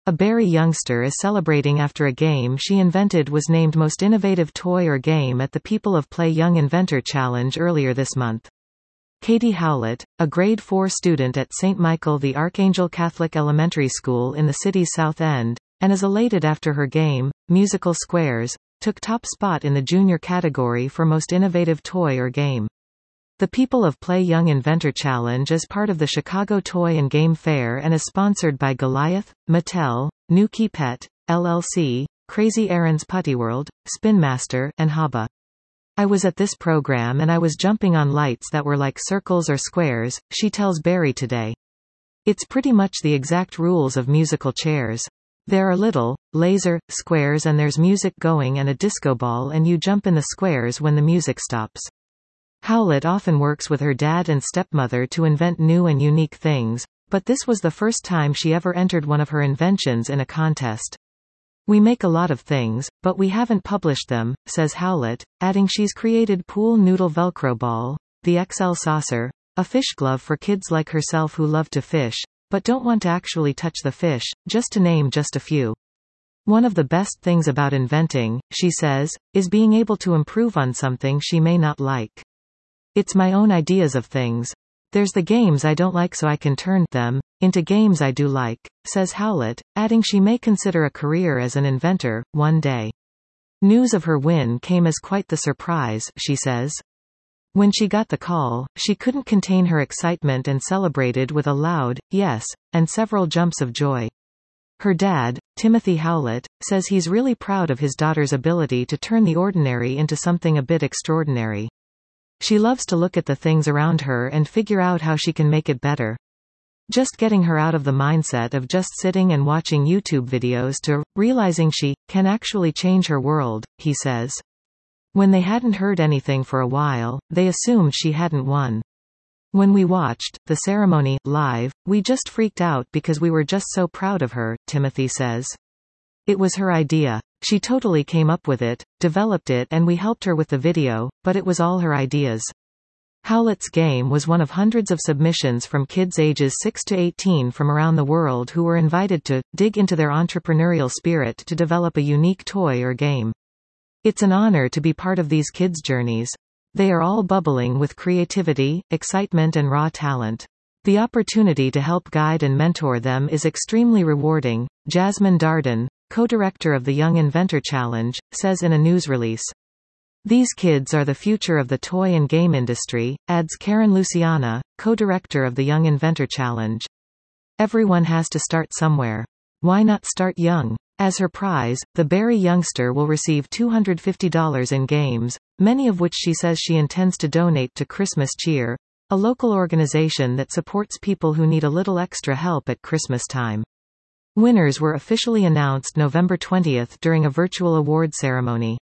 A Barrie youngster is celebrating after a game she invented was named Most Innovative Toy or Game at the People of Play Young Inventor Challenge earlier this month. Katie Howlett, a grade 4 student at St. Michael the Archangel Catholic Elementary School in the city's South End, and is elated after her game, Musical Squares, took top spot in the junior category for Most Innovative Toy or Game. The People of Play Young Inventor Challenge is part of the Chicago Toy and Game Fair and is sponsored by Goliath, Mattel, Nuki Pet, LLC, Crazy Aaron's Putty World, Spin Master, and Haba. I was at this program and I was jumping on lights that were like circles or squares, she tells Barrie Today. It's pretty much the exact rules of musical chairs. There are little, laser, squares and there's music going and a disco ball and you jump in the squares when the music stops. Howlett often works with her dad and stepmother to invent new and unique things, but this was the first time she ever entered one of her inventions in a contest. We make a lot of things, but we haven't published them, says Howlett, adding she's created Pool Noodle Velcro Ball, the XL Saucer, a fish glove for kids like herself who love to fish, but don't want to actually touch the fish, just to name just a few. One of the best things about inventing, she says, is being able to improve on something she may not like. It's my own ideas of things. There's the games I don't like so I can turn them into games I do like, says Howlett, adding she may consider a career as an inventor, one day. News of her win came as quite the surprise, she says. When she got the call, she couldn't contain her excitement and celebrated with a loud, yes, and several jumps of joy. Her dad, Timothy Howlett, says he's really proud of his daughter's ability to turn the ordinary into something a bit extraordinary. She loves to look at the things around her and figure out how she can make it better. Just getting her out of the mindset of just sitting and watching YouTube videos to realizing she can actually change her world, he says. When they hadn't heard anything for a while, they assumed she hadn't won. When we watched the ceremony live, we just freaked out because we were just so proud of her, Timothy says. It was her idea. She totally came up with it, developed it and we helped her with the video, but it was all her ideas. Howlett's game was one of hundreds of submissions from kids ages 6 to 18 from around the world who were invited to dig into their entrepreneurial spirit to develop a unique toy or game. It's an honor to be part of these kids' journeys. They are all bubbling with creativity, excitement and raw talent. The opportunity to help guide and mentor them is extremely rewarding, Jasmine Darden, co-director of the Young Inventor Challenge, says in a news release. These kids are the future of the toy and game industry, adds Karen Luciana, co-director of the Young Inventor Challenge. Everyone has to start somewhere. Why not start young? As her prize, the Barrie youngster will receive $250 in games, many of which she says she intends to donate to Christmas Cheer, a local organization that supports people who need a little extra help at Christmas time. Winners were officially announced November 20 during a virtual award ceremony.